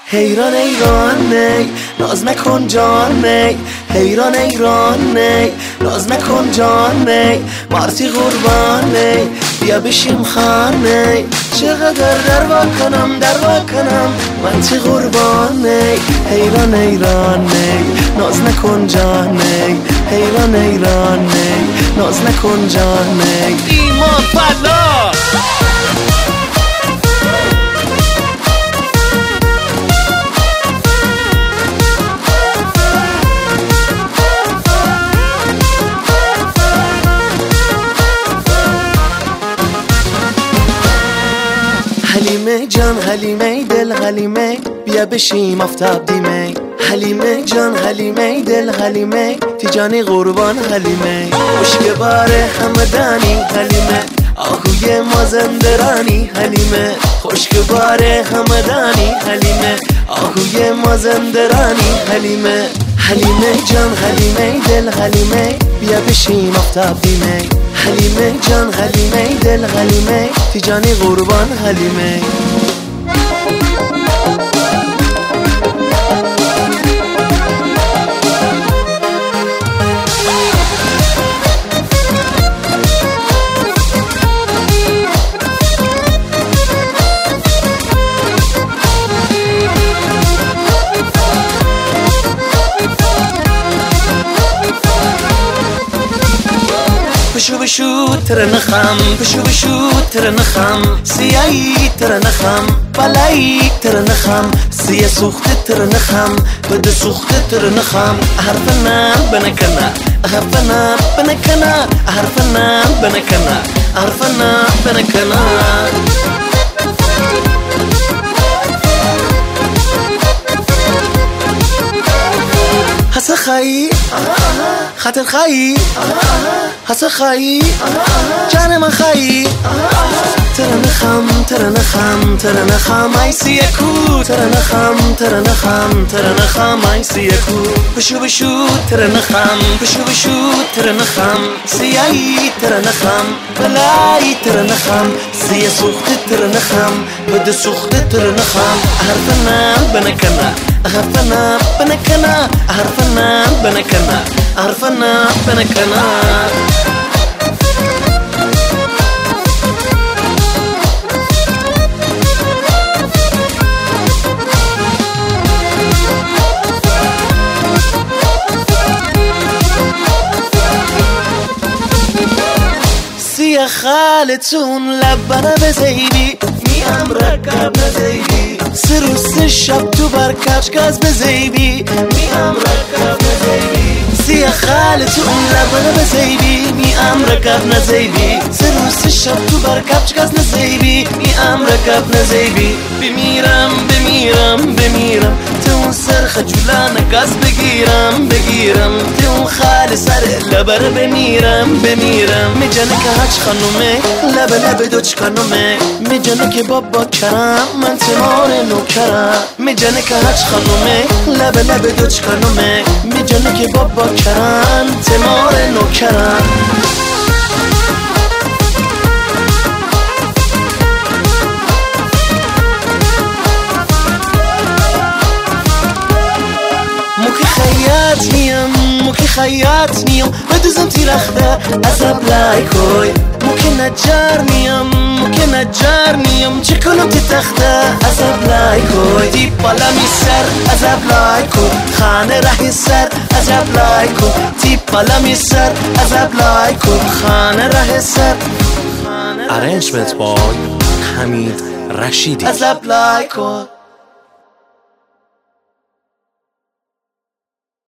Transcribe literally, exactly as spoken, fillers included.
حیران ایران نی ناز نکن جان نی حیران ایران نی ناز نکن جان نی مارتی قربان نی بیا بشیم خانه چقدر دروا کنم دروا کنم من تی قربان نی حیران ایران نی ناز نکن جان نی حیران ایران نی ناز نکن جان نی ایمان فلا حلیمه جان حلیمه دل حلیمه بیا بشیم آفتاب دیمه حلیمه جان حلیمه دل حلیمه تیجانی قربان حلیمه مشک باره همدانی حلیمه آهوی مازندرانی حلیمه خشک باره همدانی حلیمه آهوی مازندرانی حلیمه حلیمه جان حلیمه دل حلیمه بیا بشیم آفتاب دیمه حلیمه جان حلیمه دل حلیمه تیجانی قربان حلیمه بشو بشو تر نخم بشو بشو تر نخم سیایی تر نخم بلایی تر نخم سیه سوخت تر نخم بد سوخت تر نخم حرفنا بنکنا حرفنا بنکنا حرفنا بنکنا حرفنا بنکنا حس خایی خاطر خایی حس خایی جان من خایی تر نخم تر نخم تر نخم ای سیه کو تر نخم تر نخم تر نخم ای سیه کو بشو بشو تر نخم بشو بشو تر نخم سیایی تر نخم بلایی تر نخم سیه سوخت تر نخم بد سوخت تر نخم حرفنا بنکنا حرفنا بنکنا حرفنا بنکنا حرفنا بنکنا سیه خالتون لبنه بزیبی میام رکب نزیبی سه روز سه شب تو بر کفش گاز بزیبی میام رکب نزیبی سیه خالتون لبنه بزیبی میام رکب نزیبی سه روز سه شب تو بر کفش گاز نزیبی میام رکب نزیبی بمیرم بمیرم بمیرم تو سر خجولانه گاز بگیرم بگیرم تو خال سر لبر بمیرم بمیرم میجنه که هچ خانومه لب لب دوچ خانومه میجنه که بابا کرم من تمار نوکرم میجنه که هچ خانومه لب لب دوچ خانومه میجنه که بابا کرم تمار نوکرم موکی خیاط میم موکی خیاط میم بدوزم تیرخته عذاب لایکوی موکی نجار میم موکی نجار میم چه کنم تی تخته عذاب لایکوی دی بالا می سر عذاب لایکو خانه رهی سر عذاب لایکو دی بالا می سر عذاب لایکو خانه رهی سر Arrangement by Hamid Rashidi. عذاب لایکو